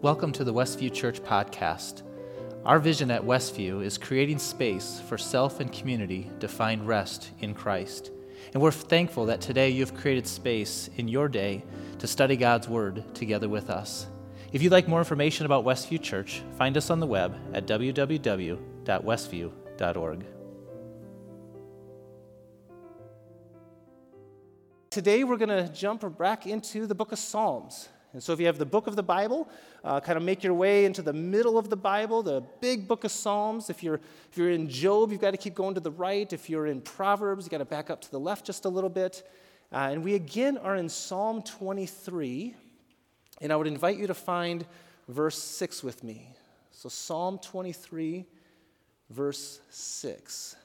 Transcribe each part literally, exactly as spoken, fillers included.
Welcome to the Westview Church podcast. Our vision at Westview is creating space for self and community to find rest in Christ. And we're thankful that today you've created space in your day to study God's Word together with us. If you'd like more information about Westview Church, find us on the web at w w w dot westview dot org. Today we're going to jump back into the book of Psalms. And so if you have the book of the Bible, uh, kind of make your way into the middle of the Bible, the big book of Psalms. If you're if you're in Job, you've got to keep going to the right. If you're in Proverbs, you've got to back up to the left just a little bit. Uh, and we again are in Psalm twenty-three. And I would invite you to find verse six with me. So Psalm twenty-three, verse six.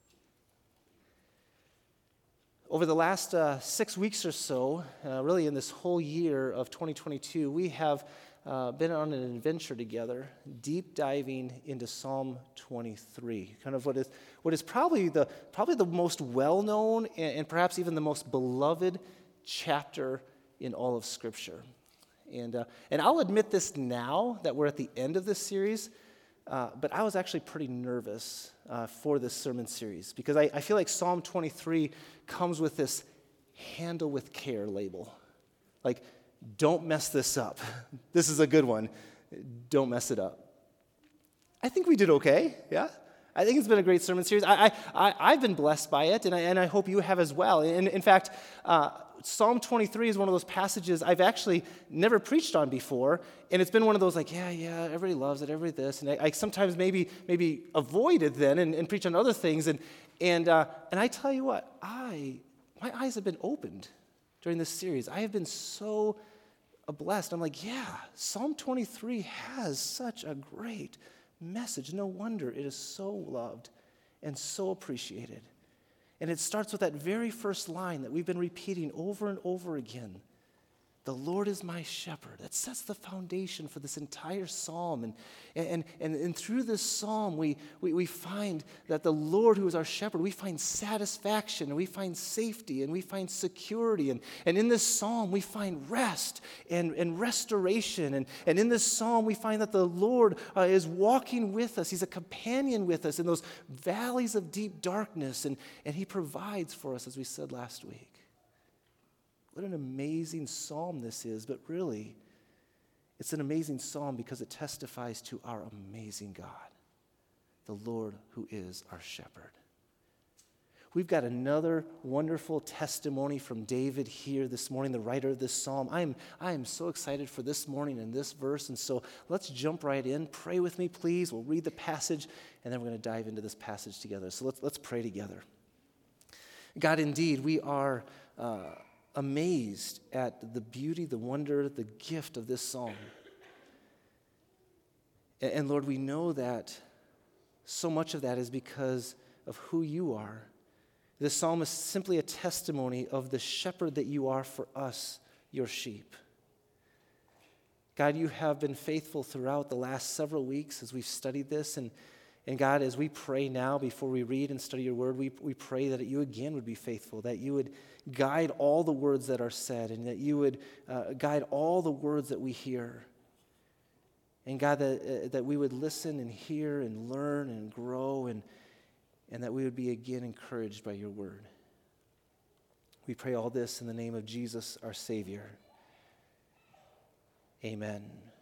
Over the last uh, six weeks or so, uh, really in this whole year of twenty twenty-two, we have uh, been on an adventure together, deep diving into Psalm twenty-three, kind of what is what is probably the probably the most well-known and, and perhaps even the most beloved chapter in all of Scripture. And uh, and I'll admit this now that we're at the end of this series, uh, but I was actually pretty nervous uh, for this sermon series because I, I feel like Psalm twenty-three comes with this handle with care label. Like, don't mess this up. This is a good one. Don't mess it up. I think we did okay, yeah? I think it's been a great sermon series. I, I, I, I've been blessed by it, and I, and I hope you have as well. In, in fact, uh, Psalm twenty-three is one of those passages I've actually never preached on before, and it's been one of those like, yeah, yeah, everybody loves it, everybody this, and I, I sometimes maybe maybe avoid it then and, and preach on other things, and and uh, and I tell you what, I my eyes have been opened during this series. I have been so blessed. I'm like, yeah, Psalm twenty-three has such a great message. No wonder it is so loved and so appreciated. And it starts with that very first line that we've been repeating over and over again. The Lord is my shepherd. That sets the foundation for this entire psalm. And, and, and, and through this psalm, we, we, we find that the Lord who is our shepherd, we find satisfaction, and we find safety, and we find security. And, and in this psalm, we find rest and, and restoration. And, and in this psalm, we find that the Lord uh, is walking with us. He's a companion with us in those valleys of deep darkness. And, and he provides for us, as we said last week. What an amazing psalm this is, but really, it's an amazing psalm because it testifies to our amazing God, the Lord who is our shepherd. We've got another wonderful testimony from David here this morning, the writer of this psalm. I am, I am so excited for this morning and this verse, and so let's jump right in. Pray with me, please. We'll read the passage, and then we're going to dive into this passage together. So let's, let's pray together. God, indeed, we are Uh, amazed at the beauty, the wonder, the gift of this psalm. And, and Lord, we know that so much of that is because of who you are. This psalm is simply a testimony of the shepherd that you are for us, your sheep. God, you have been faithful throughout the last several weeks as we've studied this, and And God, as we pray now, before we read and study your word, we, we pray that you again would be faithful, that you would guide all the words that are said, and that you would uh, guide all the words that we hear. And God, that, uh, that we would listen and hear and learn and grow, and, and that we would be again encouraged by your word. We pray all this in the name of Jesus, our Savior. Amen.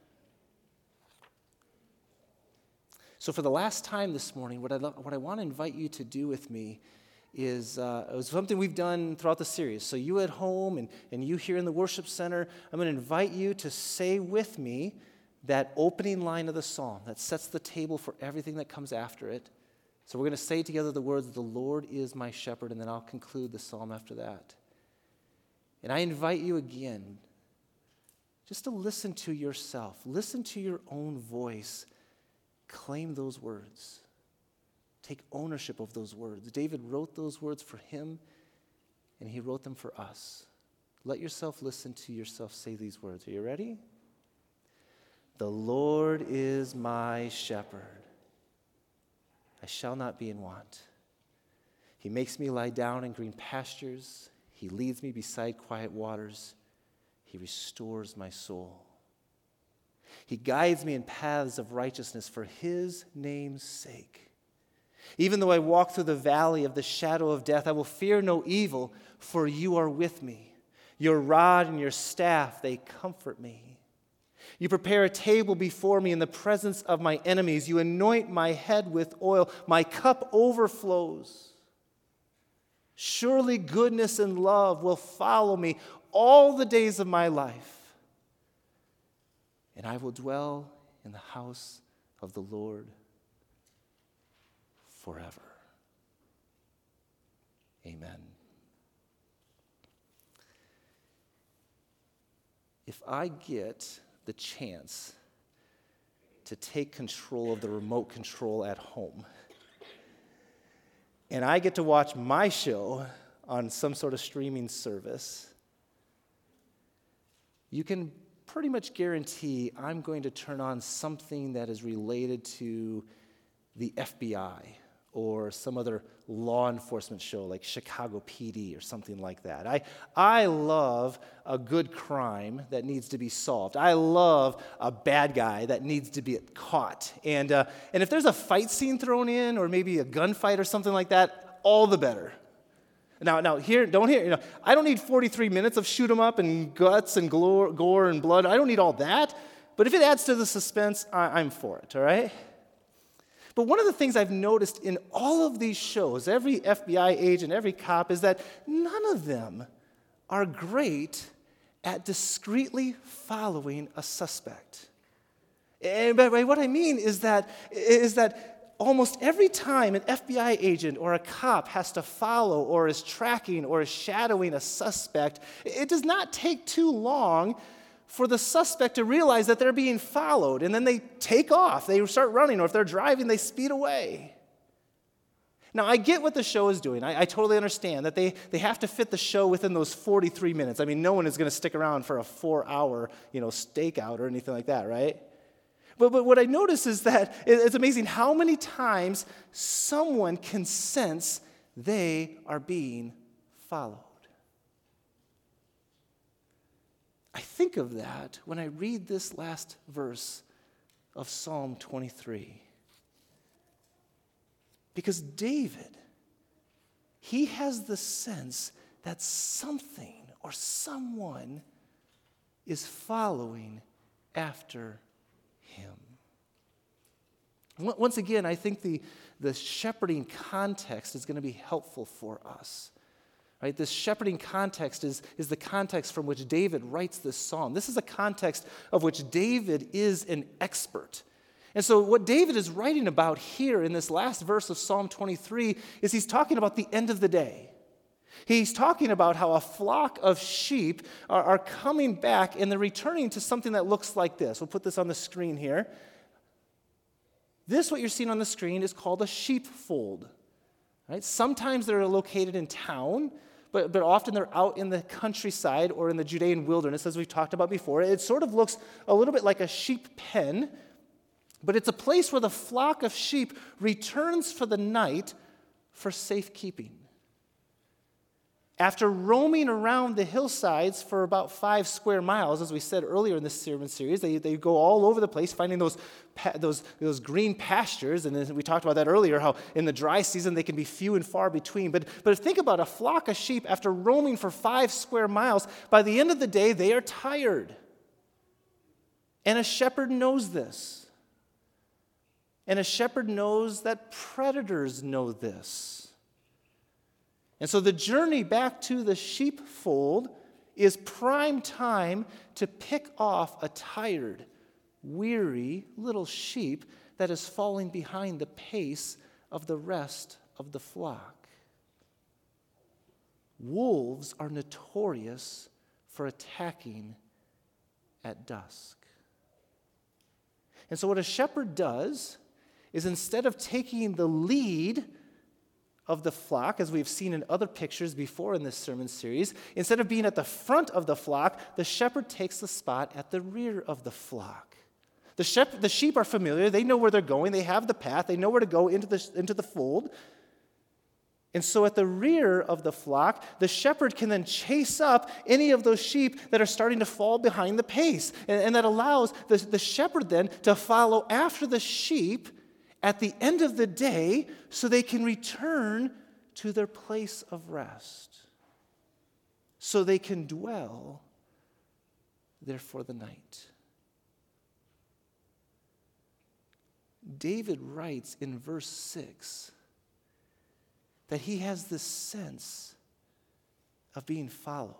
So for the last time this morning, what I, lo- what I want to invite you to do with me is uh, it was something we've done throughout the series. So you at home and, and you here in the worship center, I'm going to invite you to say with me that opening line of the psalm that sets the table for everything that comes after it. So we're going to say together the words, the Lord is my shepherd, and then I'll conclude the psalm after that. And I invite you again just to listen to yourself. Listen to your own voice. Claim those words. Take ownership of those words. David wrote those words for him, and he wrote them for us. Let yourself listen to yourself say these words. Are you ready? The Lord is my shepherd. I shall not be in want. He makes me lie down in green pastures. He leads me beside quiet waters. He restores my soul. He guides me in paths of righteousness for his name's sake. Even though I walk through the valley of the shadow of death, I will fear no evil, for you are with me. Your rod and your staff, they comfort me. You prepare a table before me in the presence of my enemies. You anoint my head with oil. My cup overflows. Surely goodness and love will follow me all the days of my life, and I will dwell in the house of the Lord forever. Amen. If I get the chance to take control of the remote control at home, and I get to watch my show on some sort of streaming service, you can pretty much guarantee I'm going to turn on something that is related to the F B I or some other law enforcement show like Chicago P D or something like that. I, I love a good crime that needs to be solved. I love a bad guy that needs to be caught. And, uh, and if there's a fight scene thrown in or maybe a gunfight or something like that, all the better. Now, now here, don't hear, you know, I don't need forty-three minutes of shoot 'em up and guts and gore, gore and blood. I don't need all that. But if it adds to the suspense, I, I'm for it, all right? But one of the things I've noticed in all of these shows, every F B I agent, every cop, is that none of them are great at discreetly following a suspect. And by what I mean is that is that almost every time an F B I agent or a cop has to follow or is tracking or is shadowing a suspect, it does not take too long for the suspect to realize that they're being followed, and then they take off, they start running, or if they're driving, they speed away. Now, I get what the show is doing. I, I totally understand that they, they have to fit the show within those forty-three minutes. I mean, no one is going to stick around for a four-hour, you know, stakeout or anything like that, right? But, but what I notice is that it's amazing how many times someone can sense they are being followed. I think of that when I read this last verse of Psalm twenty-three. Because David, he has the sense that something or someone is following after him. Once again, I think the, the shepherding context is going to be helpful for us. Right? This shepherding context is, is the context from which David writes this psalm. This is a context of which David is an expert. And so what David is writing about here in this last verse of Psalm twenty-three is he's talking about the end of the day. He's talking about how a flock of sheep are, are coming back and they're returning to something that looks like this. We'll put this on the screen here. This, what you're seeing on the screen, is called a sheepfold. Right? Sometimes they're located in town, but, but often they're out in the countryside or in the Judean wilderness, as we've talked about before. It sort of looks a little bit like a sheep pen, but it's a place where the flock of sheep returns for the night for safekeeping. After roaming around the hillsides for about five square miles, as we said earlier in this sermon series, they, they go all over the place finding those, those, those green pastures. And we talked about that earlier, how in the dry season they can be few and far between. But, but think about a flock of sheep after roaming for five square miles. By the end of the day, they are tired. And a shepherd knows this. And a shepherd knows that predators know this. And so the journey back to the sheepfold is prime time to pick off a tired, weary little sheep that is falling behind the pace of the rest of the flock. Wolves are notorious for attacking at dusk. And so what a shepherd does is instead of taking the lead of the flock, as we've seen in other pictures before in this sermon series, instead of being at the front of the flock, the shepherd takes the spot at the rear of the flock. The, shep- the sheep are familiar. They know where they're going. They have the path. They know where to go into the, into the fold. And so at the rear of the flock, the shepherd can then chase up any of those sheep that are starting to fall behind the pace. And, and that allows the, the shepherd then to follow after the sheep at the end of the day so they can return to their place of rest. So they can dwell there for the night. David writes in verse six that he has this sense of being followed.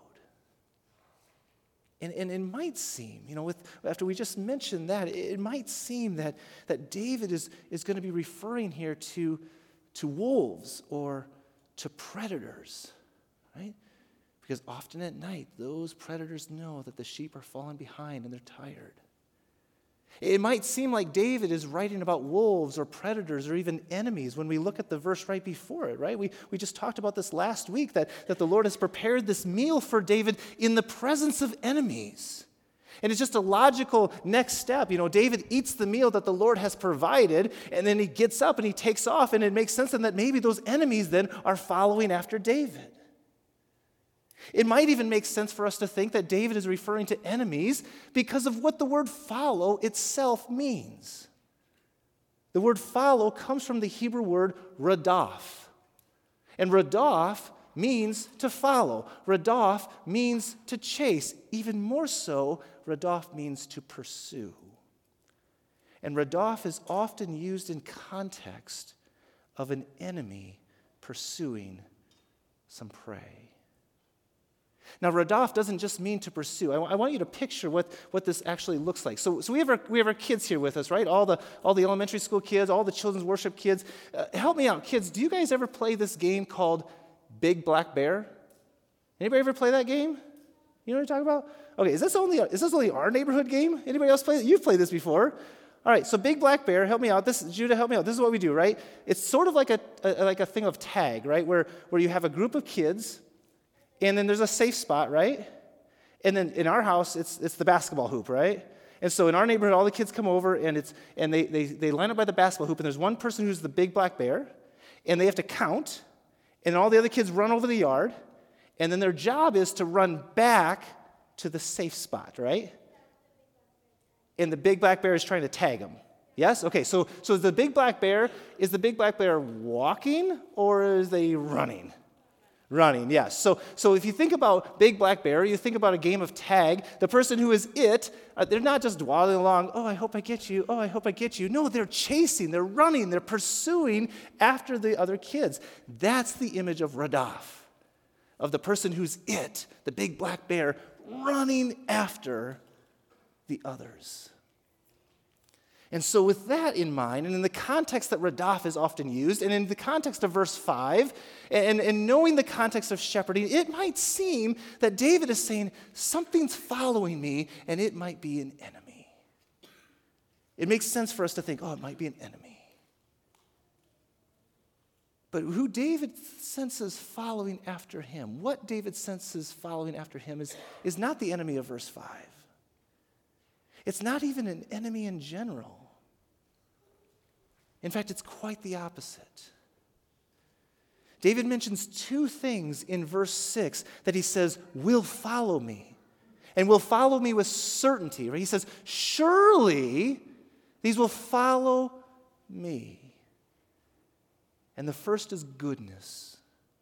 And, and it might seem, you know, with, after we just mentioned that, it, it might seem that, that David is, is going to be referring here to, to wolves or to predators, right? Because often at night, those predators know that the sheep are falling behind and they're tired. It might seem like David is writing about wolves or predators or even enemies when we look at the verse right before it, right? We, we just talked about this last week, that, that the Lord has prepared this meal for David in the presence of enemies. And it's just a logical next step. You know, David eats the meal that the Lord has provided, and then he gets up and he takes off, and it makes sense then that maybe those enemies then are following after David. It might even make sense for us to think that David is referring to enemies because of what the word follow itself means. The word follow comes from the Hebrew word radaf. And radaf means to follow. Radaf means to chase. Even more so, radaf means to pursue. And radaf is often used in context of an enemy pursuing some prey. Now, radaf doesn't just mean to pursue. I, I want you to picture what, what this actually looks like. So, so we have our we have our kids here with us, right? All the all the elementary school kids, all the children's worship kids. Uh, help me out, kids. Do you guys ever play this game called Big Black Bear? Anybody ever play that game? You know what I'm talking about? Okay, is this only is this only our neighborhood game? Anybody else play? You've played this before. All right, so Big Black Bear, help me out. This Judah, help me out. This is what we do, right? It's sort of like a, a like a thing of tag, right? Where where you have a group of kids. And then there's a safe spot, right? And then in our house, it's it's the basketball hoop, right? And so in our neighborhood, all the kids come over, and it's and they they they line up by the basketball hoop, and there's one person who's the big black bear, and they have to count, and all the other kids run over the yard, and then their job is to run back to the safe spot, right? And the big black bear is trying to tag them. Yes? Okay, so so the big black bear, is the big black bear walking, or is they running? Running, yes. So, so if you think about Big Black Bear, you think about a game of tag, the person who is it, uh, they're not just waddling along, oh, I hope I get you, oh, I hope I get you. No, they're chasing, they're running, they're pursuing after the other kids. That's the image of radaf, of the person who's it, the Big Black Bear, running after the others. And so with that in mind, and in the context that radaf is often used, and in the context of verse five, and, and knowing the context of shepherding, it might seem that David is saying, something's following me, and it might be an enemy. It makes sense for us to think, oh, it might be an enemy. But who David senses following after him, what David senses following after him is, is not the enemy of verse five. It's not even an enemy in general. In fact, it's quite the opposite. David mentions two things in verse six that he says will follow me, and will follow me with certainty. Right? He says, surely these will follow me. And the first is goodness.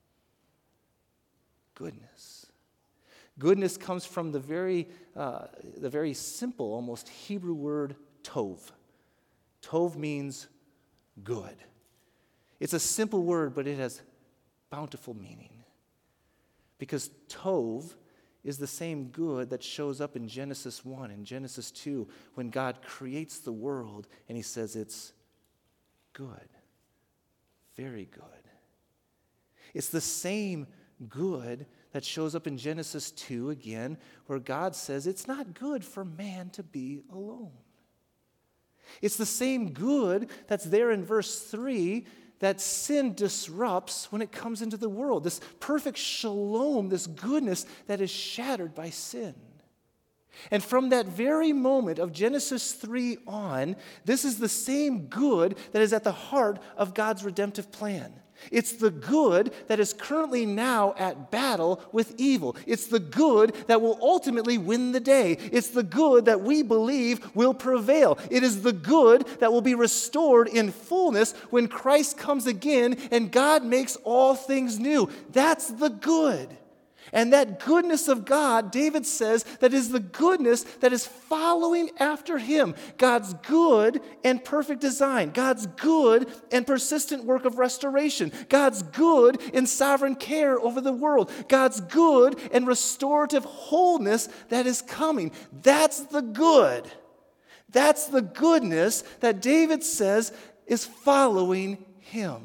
Goodness. Goodness comes from the very, uh, the very simple, almost Hebrew word tov. Tov means good. It's a simple word, but it has bountiful meaning. Because tov is the same good that shows up in Genesis one and Genesis two when God creates the world and he says it's good. Very good. It's the same good that shows up in Genesis two again, where God says it's not good for man to be alone. It's the same good that's there in verse three that sin disrupts when it comes into the world. This perfect shalom, this goodness that is shattered by sin. And from that very moment of Genesis three on, this is the same good that is at the heart of God's redemptive plan. It's the good that is currently now at battle with evil. It's the good that will ultimately win the day. It's the good that we believe will prevail. It is the good that will be restored in fullness when Christ comes again and God makes all things new. That's the good. And that goodness of God, David says, that is the goodness that is following after him. God's good and perfect design. God's good and persistent work of restoration. God's good and sovereign care over the world. God's good and restorative wholeness that is coming. That's the good. That's the goodness that David says is following him.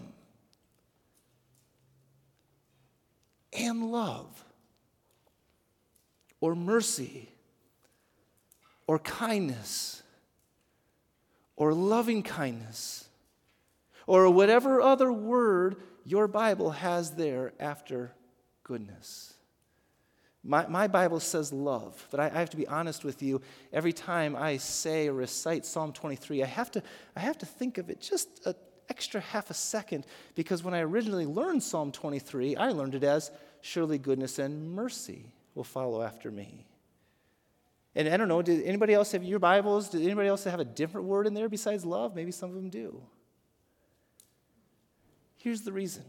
And love, or mercy, or kindness, or loving kindness, or whatever other word your Bible has there after goodness. My, my Bible says love, but I, I have to be honest with you. Every time I say or recite Psalm twenty-three, I have to, I have to think of it just an extra half a second, because when I originally learned Psalm twenty-three, I learned it as surely goodness and mercy will follow after me. And I don't know, did anybody else have your Bibles? Did anybody else have a different word in there besides love? Maybe some of them do. Here's the reason.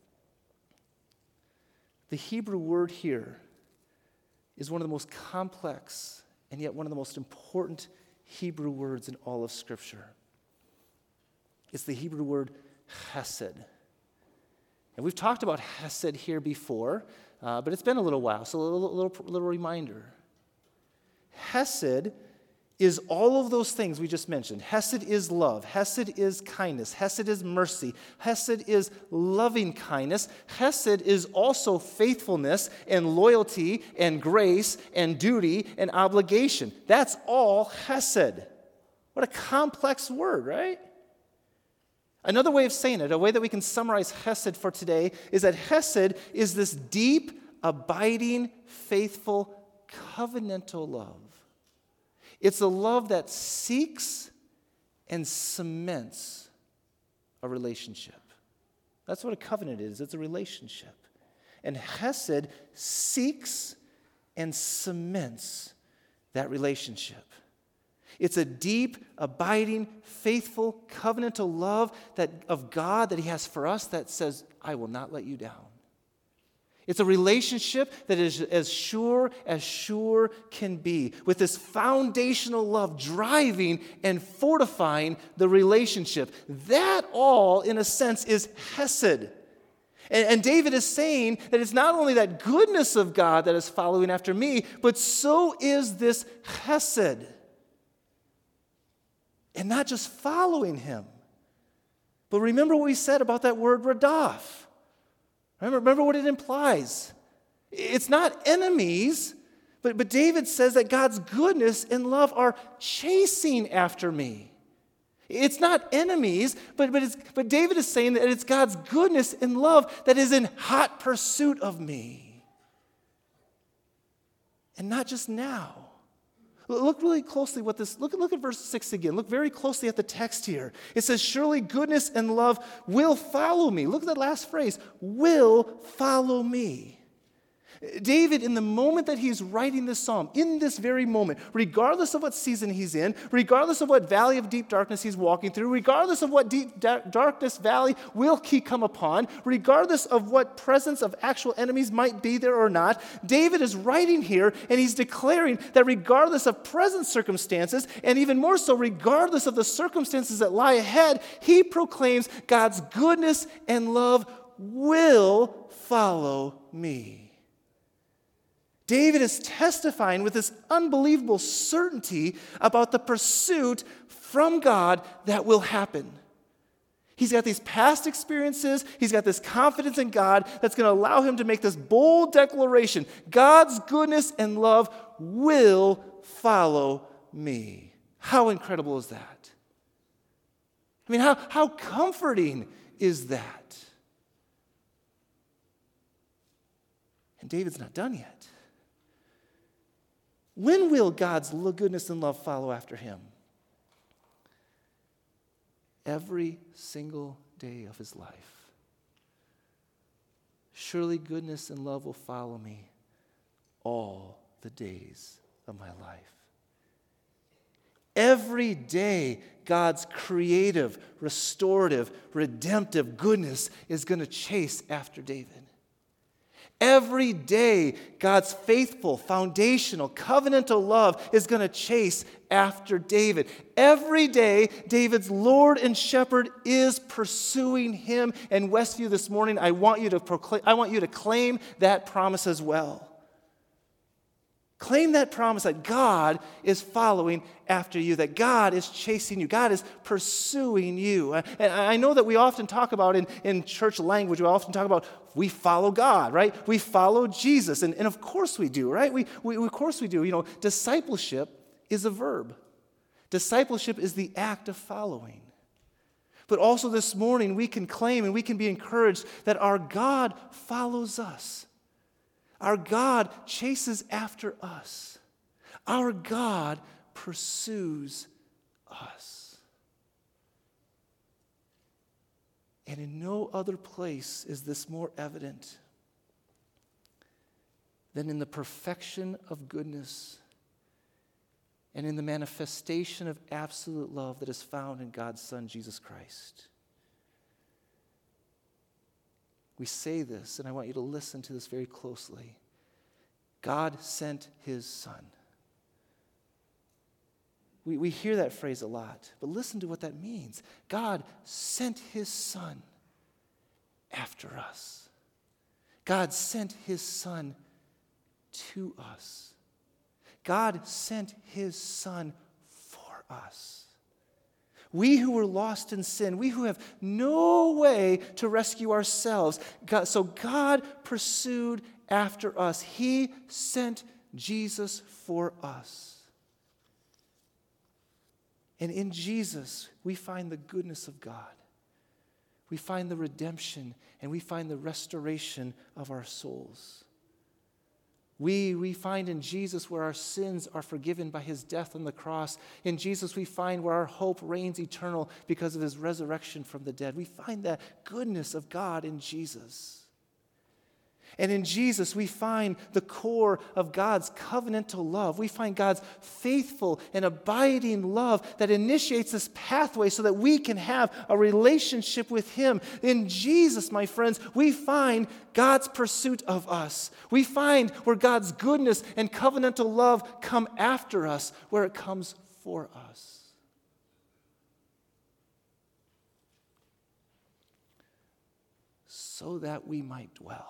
The Hebrew word here is one of the most complex and yet one of the most important Hebrew words in all of Scripture. It's the Hebrew word chesed. And we've talked about chesed here before, uh, but it's been a little while, so a little, little, little reminder. Hesed is all of those things we just mentioned. Hesed is love. Hesed is kindness. Hesed is mercy. Hesed is loving kindness. Hesed is also faithfulness and loyalty and grace and duty and obligation. That's all Hesed. What a complex word, right? Another way of saying it, a way that we can summarize Hesed for today, is that Hesed is this deep, abiding, faithful, covenantal love. It's a love that seeks and cements a relationship. That's what a covenant is. It's a relationship. And Hesed seeks and cements that relationship. It's a deep, abiding, faithful, covenantal love that, of God that He has for us that says, I will not let you down. It's a relationship that is as sure as sure can be, with this foundational love driving and fortifying the relationship. That all, in a sense, is Hesed. And, and David is saying that it's not only that goodness of God that is following after me, but so is this Hesed. And not just following him. But remember what we said about that word radaf. Remember, remember what it implies. It's not enemies, but, but David says that God's goodness and love are chasing after me. It's not enemies, but, but, it's, but David is saying that it's God's goodness and love that is in hot pursuit of me. And not just now. Look really closely what this, look, look at verse six again. Look very closely at the text here. It says, surely goodness and love will follow me. Look at that last phrase, will follow me. David, in the moment that he's writing this psalm, in this very moment, regardless of what season he's in, regardless of what valley of deep darkness he's walking through, regardless of what deep da- darkness valley will he come upon, regardless of what presence of actual enemies might be there or not, David is writing here and he's declaring that regardless of present circumstances, and even more so regardless of the circumstances that lie ahead, he proclaims God's goodness and love will follow me. David is testifying with this unbelievable certainty about the pursuit from God that will happen. He's got these past experiences. He's got this confidence in God that's going to allow him to make this bold declaration. God's goodness and love will follow me. How incredible is that? I mean, how, how comforting is that? And David's not done yet. When will God's goodness and love follow after him? Every single day of his life. Surely goodness and love will follow me all the days of my life. Every day, God's creative, restorative, redemptive goodness is going to chase after David. Every day, God's faithful, foundational, covenantal love is going to chase after David. Every day, David's Lord and Shepherd is pursuing him. And Westview, this morning, I want you to proclaim, I want you to claim that promise as well. Claim that promise that God is following after you, that God is chasing you, God is pursuing you. And I know that we often talk about in, in church language, we often talk about we follow God, right? We follow Jesus. And, and of course we do, right? We, we, of course we do. You know, discipleship is a verb. Discipleship is the act of following. But also this morning we can claim and we can be encouraged that our God follows us. Our God chases after us. Our God pursues us. And in no other place is this more evident than in the perfection of goodness and in the manifestation of absolute love that is found in God's Son, Jesus Christ. We say this, and I want you to listen to this very closely. God sent his Son. We, we hear that phrase a lot, but listen to what that means. God sent his Son after us. God sent his Son to us. God sent his Son for us. We who were lost in sin, we who have no way to rescue ourselves. God, so God pursued after us. He sent Jesus for us. And in Jesus, we find the goodness of God. We find the redemption and we find the restoration of our souls. We, we find in Jesus where our sins are forgiven by his death on the cross. In Jesus, we find where our hope reigns eternal because of his resurrection from the dead. We find that goodness of God in Jesus. And in Jesus, we find the core of God's covenantal love. We find God's faithful and abiding love that initiates this pathway so that we can have a relationship with him. In Jesus, my friends, we find God's pursuit of us. We find where God's goodness and covenantal love come after us, where it comes for us. So that we might dwell.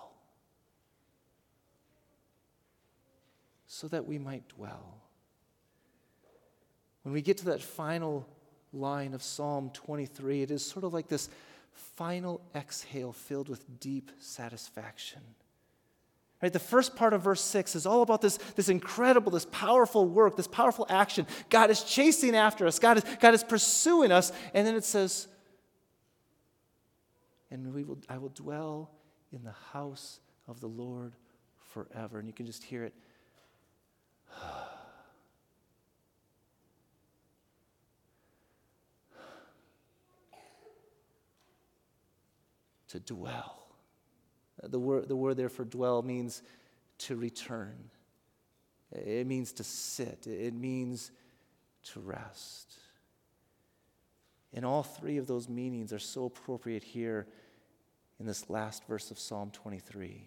So that we might dwell. When we get to that final line of Psalm twenty-three, it is sort of like this final exhale filled with deep satisfaction. Right? The first part of verse six is all about this, this incredible, this powerful work, this powerful action. God is chasing after us. God is, God is pursuing us. And then it says, and we will, I will dwell in the house of the Lord forever. And you can just hear it. To dwell. The word, the word there for dwell means to return. It means to sit. It means to rest. And all three of those meanings are so appropriate here in this last verse of Psalm twenty-three.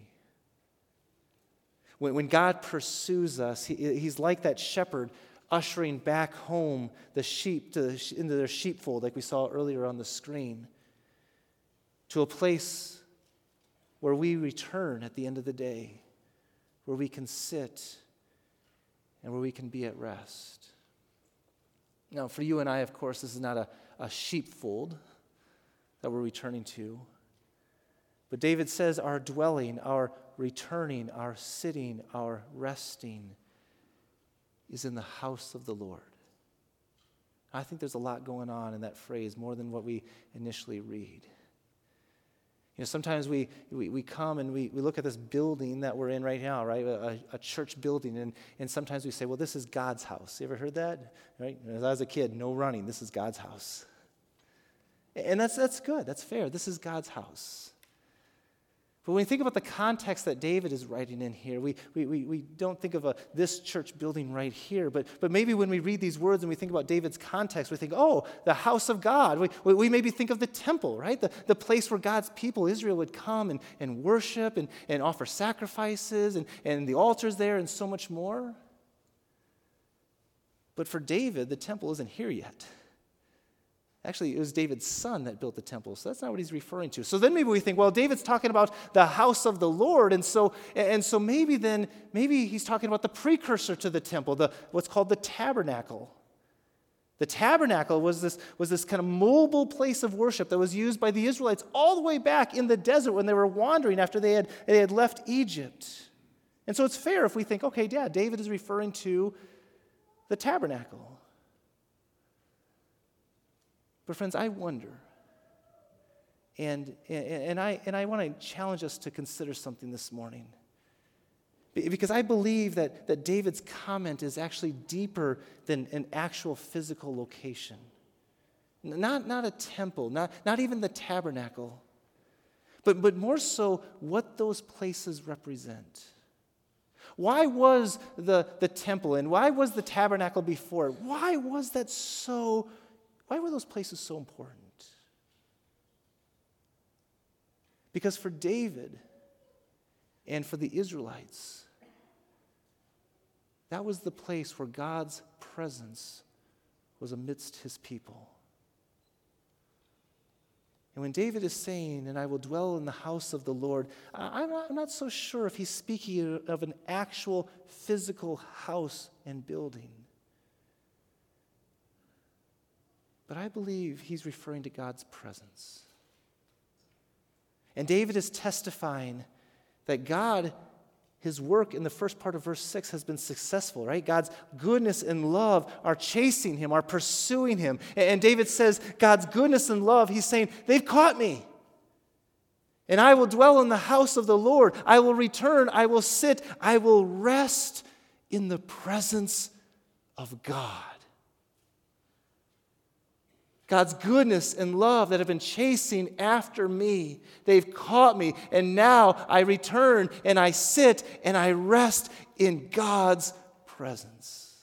When, when God pursues us, he, he's like that shepherd ushering back home the sheep to the, into their sheepfold, like we saw earlier on the screen, to a place where we return at the end of the day, where we can sit and where we can be at rest. Now, for you and I, of course, this is not a, a sheepfold that we're returning to. But David says our dwelling, our returning, our sitting, our resting is in the house of the Lord. I think there's a lot going on in that phrase, more than what we initially read. You know, sometimes we, we, we come and we, we look at this building that we're in right now, right? A, a church building, and, and sometimes we say, well, this is God's house. You ever heard that? Right? As I was a kid, no running. This is God's house. And that's that's good. That's fair. This is God's house. But when we think about the context that David is writing in here, we, we, we, we don't think of a, this church building right here, but, but maybe when we read these words and we think about David's context, we think, oh, the house of God. We, we, we maybe think of the temple, right? The, the place where God's people, Israel, would come and, and worship and, and offer sacrifices and, and the altars there and so much more. But for David, the temple isn't here yet. Actually, it was David's son that built the temple, so that's not what he's referring to. So then maybe we think, well, David's talking about the house of the Lord, and so and so maybe then, maybe he's talking about the precursor to the temple, the what's called the tabernacle. The tabernacle was this, was this kind of mobile place of worship that was used by the Israelites all the way back in the desert when they were wandering after they had, they had left Egypt. And so it's fair if we think, okay, yeah, David is referring to the tabernacle. But friends, I wonder, and, and, and I, and I want to challenge us to consider something this morning. Because I believe that, that David's comment is actually deeper than an actual physical location. Not, not a temple, not, not even the tabernacle, but, but more so what those places represent. Why was the, the temple and why was the tabernacle before it? Why was that so Why were those places so important? Because for David and for the Israelites, that was the place where God's presence was amidst his people. And when David is saying, and I will dwell in the house of the Lord, I'm not, I'm not so sure if he's speaking of an actual physical house and building. But I believe he's referring to God's presence. And David is testifying that God, his work in the first part of verse six has been successful, right? God's goodness and love are chasing him, are pursuing him. And David says, God's goodness and love, he's saying, they've caught me. And I will dwell in the house of the Lord. I will return, I will sit, I will rest in the presence of God. God's goodness and love that have been chasing after me. They've caught me, and now I return and I sit and I rest in God's presence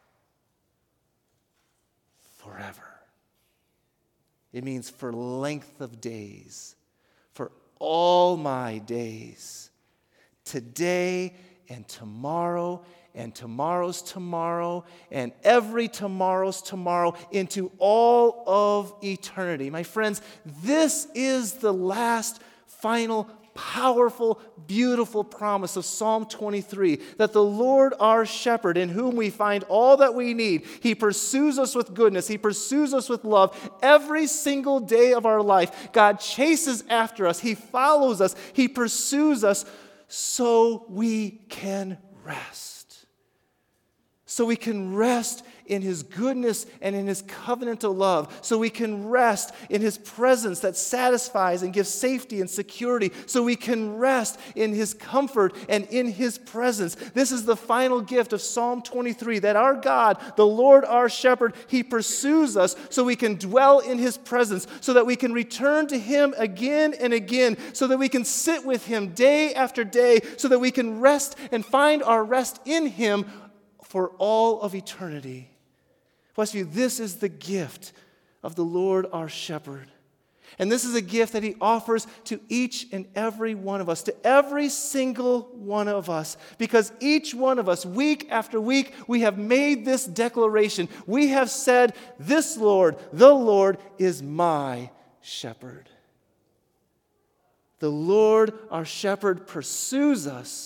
forever. It means for length of days, for all my days, today and tomorrow and tomorrow's tomorrow, and every tomorrow's tomorrow, into all of eternity. My friends, this is the last, final, powerful, beautiful promise of Psalm twenty-three, that the Lord our shepherd, in whom we find all that we need, he pursues us with goodness, he pursues us with love every single day of our life. God chases after us, he follows us, he pursues us so we can rest. So we can rest in his goodness and in his covenantal love. So we can rest in his presence that satisfies and gives safety and security. So we can rest in his comfort and in his presence. This is the final gift of Psalm twenty-three, that our God, the Lord our shepherd, he pursues us so we can dwell in his presence, so that we can return to him again and again, so that we can sit with him day after day, so that we can rest and find our rest in him for all of eternity. Westview, this is the gift of the Lord our shepherd. And this is a gift that he offers to each and every one of us, to every single one of us, because each one of us, week after week, we have made this declaration. We have said, this Lord, the Lord, is my shepherd. The Lord our shepherd pursues us,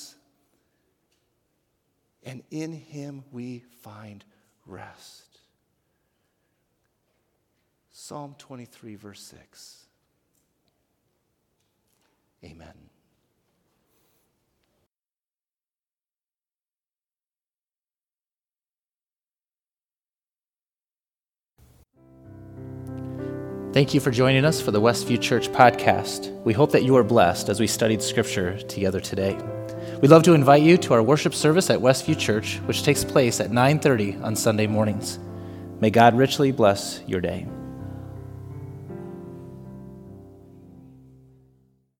and in him we find rest. Psalm twenty-three, verse six. Amen. Thank you for joining us for the Westview Church podcast. We hope that you are blessed as we studied Scripture together today. We'd love to invite you to our worship service at Westview Church, which takes place at nine thirty on Sunday mornings. May God richly bless your day.